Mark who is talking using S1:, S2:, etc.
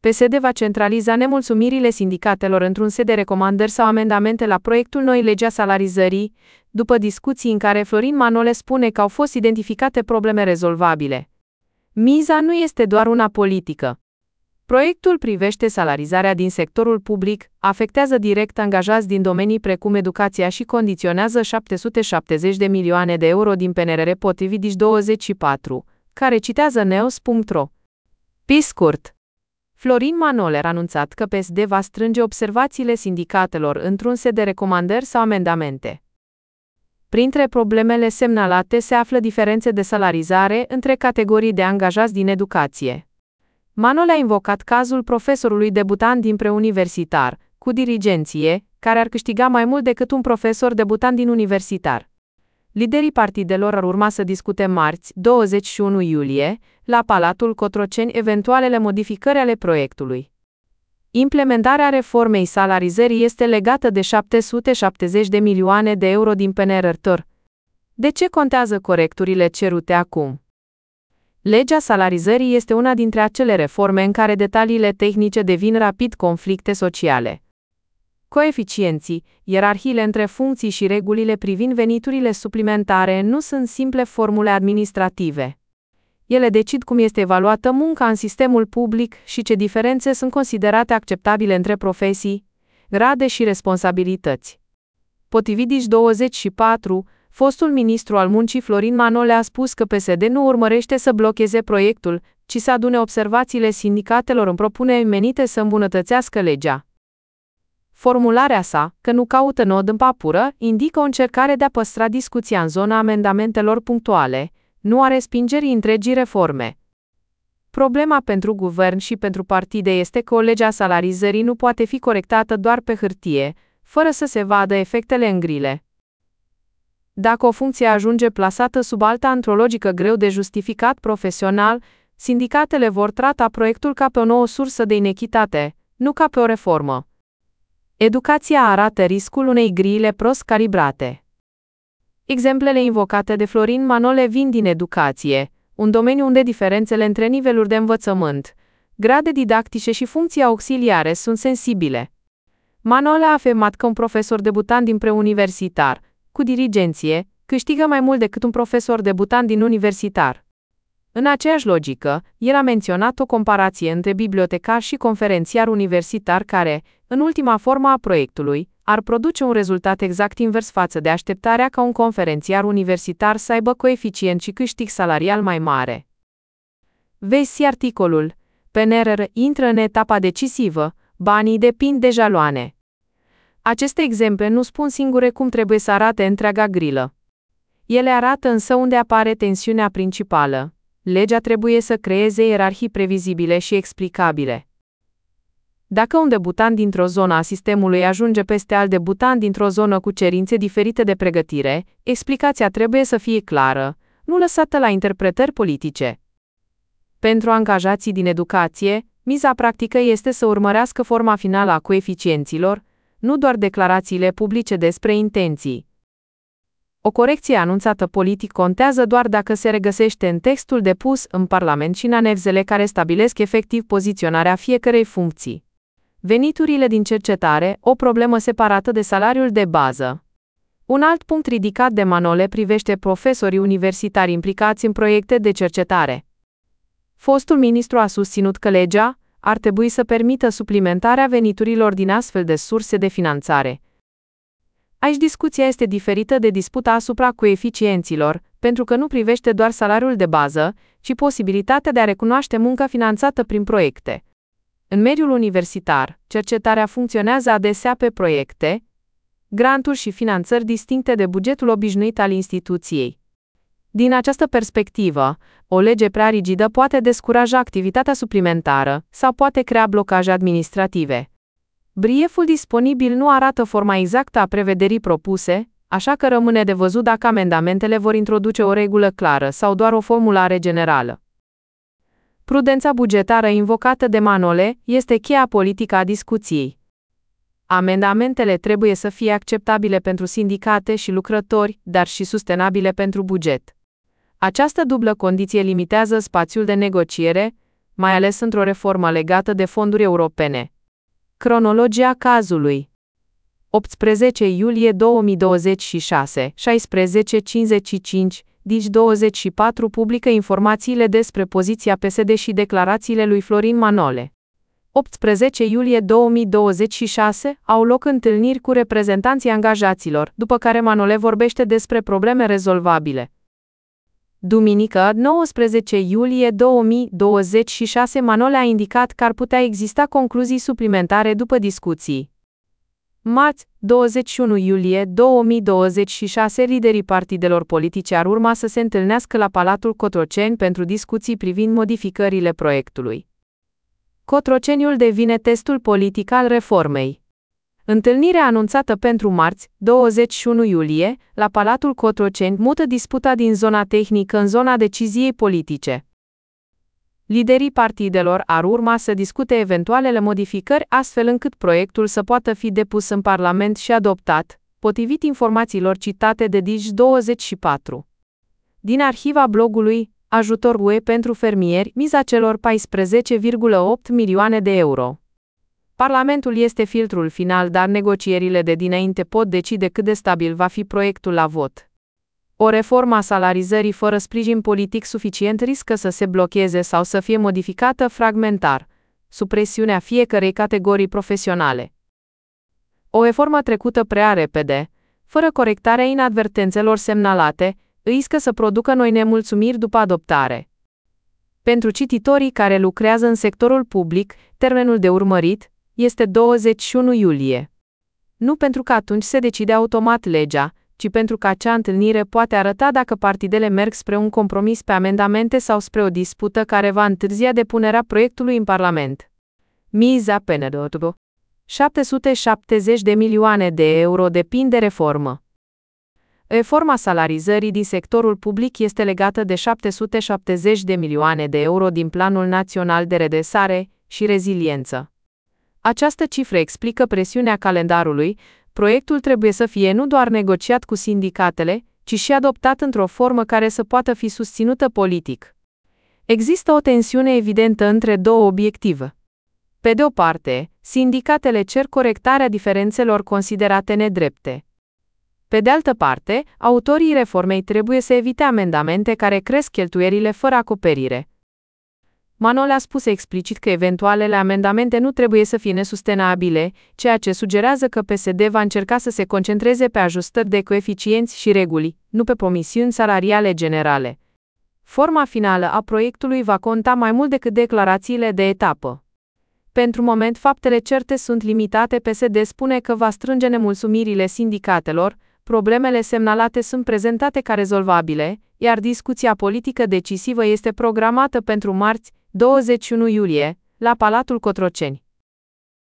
S1: PSD va centraliza nemulțumirile sindicatelor într-un set de recomandări sau amendamente la proiectul noi legea salarizării, după discuții în care Florin Manole spune că au fost identificate probleme rezolvabile. Miza nu este doar una politică. Proiectul privește salarizarea din sectorul public, afectează direct angajați din domenii precum educația și condiționează 770 de milioane de euro din PNRR potrivit Digi24, care citează neos.ro. Pe scurt, Florin Manole a anunțat că PSD va strânge observațiile sindicatelor într-un set de recomandări sau amendamente. Printre problemele semnalate se află diferențe de salarizare între categorii de angajați din educație. Manole a invocat cazul profesorului debutant din preuniversitar, cu dirigenție, care ar câștiga mai mult decât un profesor debutant din universitar. Liderii partidelor ar urma să discute marți, 21 iulie, la Palatul Cotroceni eventualele modificări ale proiectului. Implementarea reformei salarizării este legată de 770 de milioane de euro din PNRR. De ce contează corecturile cerute acum? Legea salarizării este una dintre acele reforme în care detaliile tehnice devin rapid conflicte sociale. Coeficienții, ierarhiile între funcții și regulile privind veniturile suplimentare nu sunt simple formule administrative. Ele decid cum este evaluată munca în sistemul public și ce diferențe sunt considerate acceptabile între profesii, grade și responsabilități. Potrivit Digi24, fostul ministru al muncii Florin Manole a spus că PSD nu urmărește să blocheze proiectul, ci să adune observațiile sindicatelor în propuneri menite să îmbunătățească legea. Formularea sa, că nu caută nod în papură, indică o încercare de a păstra discuția în zona amendamentelor punctuale, nu a respingerii întregii reforme. Problema pentru guvern și pentru partide este că o lege a salarizării nu poate fi corectată doar pe hârtie, fără să se vadă efectele în grile. Dacă o funcție ajunge plasată sub alta într-o logică greu de justificat profesional, sindicatele vor trata proiectul ca pe o nouă sursă de inechitate, nu ca pe o reformă. Educația arată riscul unei grile prost calibrate. Exemplele invocate de Florin Manole vin din educație, un domeniu unde diferențele între niveluri de învățământ, grade didactice și funcții auxiliare sunt sensibile. Manole a afirmat că un profesor debutant din preuniversitar, cu dirigenție, câștigă mai mult decât un profesor debutant din universitar. În aceeași logică, el a menționat o comparație între bibliotecar și conferențiar universitar care, în ultima formă a proiectului, ar produce un rezultat exact invers față de așteptarea ca un conferențiar universitar să aibă coeficient și câștig salarial mai mare. Vezi articolul. PNRR intră în etapa decisivă, banii depind de jaloane. Aceste exemple nu spun singure cum trebuie să arate întreaga grilă. Ele arată însă unde apare tensiunea principală. Legea trebuie să creeze ierarhii previzibile și explicabile. Dacă un debutant dintr-o zonă a sistemului ajunge peste alt debutant dintr-o zonă cu cerințe diferite de pregătire, explicația trebuie să fie clară, nu lăsată la interpretări politice. Pentru angajații din educație, miza practică este să urmărească forma finală a coeficienților, nu doar declarațiile publice despre intenții. O corecție anunțată politic contează doar dacă se regăsește în textul depus în Parlament și în anexele care stabilesc efectiv poziționarea fiecărei funcții. Veniturile din cercetare, o problemă separată de salariul de bază. Un alt punct ridicat de Manole privește profesorii universitari implicați în proiecte de cercetare. Fostul ministru a susținut că legea ar trebui să permită suplimentarea veniturilor din astfel de surse de finanțare. Aici discuția este diferită de disputa asupra coeficienților, pentru că nu privește doar salariul de bază, ci posibilitatea de a recunoaște munca finanțată prin proiecte. În mediul universitar, cercetarea funcționează adesea pe proiecte, granturi și finanțări distincte de bugetul obișnuit al instituției. Din această perspectivă, o lege prea rigidă poate descuraja activitatea suplimentară sau poate crea blocaje administrative. Brieful disponibil nu arată forma exactă a prevederii propuse, așa că rămâne de văzut dacă amendamentele vor introduce o regulă clară sau doar o formulare generală. Prudența bugetară invocată de Manole este cheia politică a discuției. Amendamentele trebuie să fie acceptabile pentru sindicate și lucrători, dar și sustenabile pentru buget. Această dublă condiție limitează spațiul de negociere, mai ales într-o reformă legată de fonduri europene. Cronologia cazului: 18 iulie 2026, 16:55, Digi24 publică informațiile despre poziția PSD și declarațiile lui Florin Manole. 18 iulie 2026 au loc întâlniri cu reprezentanții angajaților, după care Manole vorbește despre probleme rezolvabile. Duminică, 19 iulie 2026, Manole a indicat că ar putea exista concluzii suplimentare după discuții. Marți, 21 iulie 2026, liderii partidelor politice ar urma să se întâlnească la Palatul Cotroceni pentru discuții privind modificările proiectului. Cotroceniul devine testul politic al reformei. Întâlnirea anunțată pentru marți, 21 iulie, la Palatul Cotroceni mută disputa din zona tehnică în zona deciziei politice. Liderii partidelor ar urma să discute eventualele modificări astfel încât proiectul să poată fi depus în Parlament și adoptat, potrivit informațiilor citate de Digi24. Din arhiva blogului Ajutor UE pentru fermieri, miza celor 14,8 milioane de euro. Parlamentul este filtrul final, dar negocierile de dinainte pot decide cât de stabil va fi proiectul la vot. O reformă a salarizării fără sprijin politic suficient riscă să se blocheze sau să fie modificată fragmentar, sub presiunea fiecărei categorii profesionale. O reformă trecută prea repede, fără corectarea inadvertențelor semnalate, riscă să producă noi nemulțumiri după adoptare. Pentru cititorii care lucrează în sectorul public, termenul de urmărit este 21 iulie. Nu pentru că atunci se decide automat legea, ci pentru că acea întâlnire poate arăta dacă partidele merg spre un compromis pe amendamente sau spre o dispută care va întârzia depunerea proiectului în Parlament. Miza penedotului: 770 de milioane de euro depind de reformă. Reforma salarizării din sectorul public este legată de 770 de milioane de euro din Planul Național de Redresare și Reziliență. Această cifră explică presiunea calendarului. Proiectul trebuie să fie nu doar negociat cu sindicatele, ci și adoptat într-o formă care să poată fi susținută politic. Există o tensiune evidentă între două obiective. Pe de o parte, sindicatele cer corectarea diferențelor considerate nedrepte. Pe de altă parte, autorii reformei trebuie să evite amendamente care cresc cheltuielile fără acoperire. Manole a spus explicit că eventualele amendamente nu trebuie să fie nesustenabile, ceea ce sugerează că PSD va încerca să se concentreze pe ajustări de coeficienți și reguli, nu pe promisiuni salariale generale. Forma finală a proiectului va conta mai mult decât declarațiile de etapă. Pentru moment, faptele certe sunt limitate. PSD spune că va strânge nemulțumirile sindicatelor, problemele semnalate sunt prezentate ca rezolvabile, iar discuția politică decisivă este programată pentru marți, 21 iulie, la Palatul Cotroceni.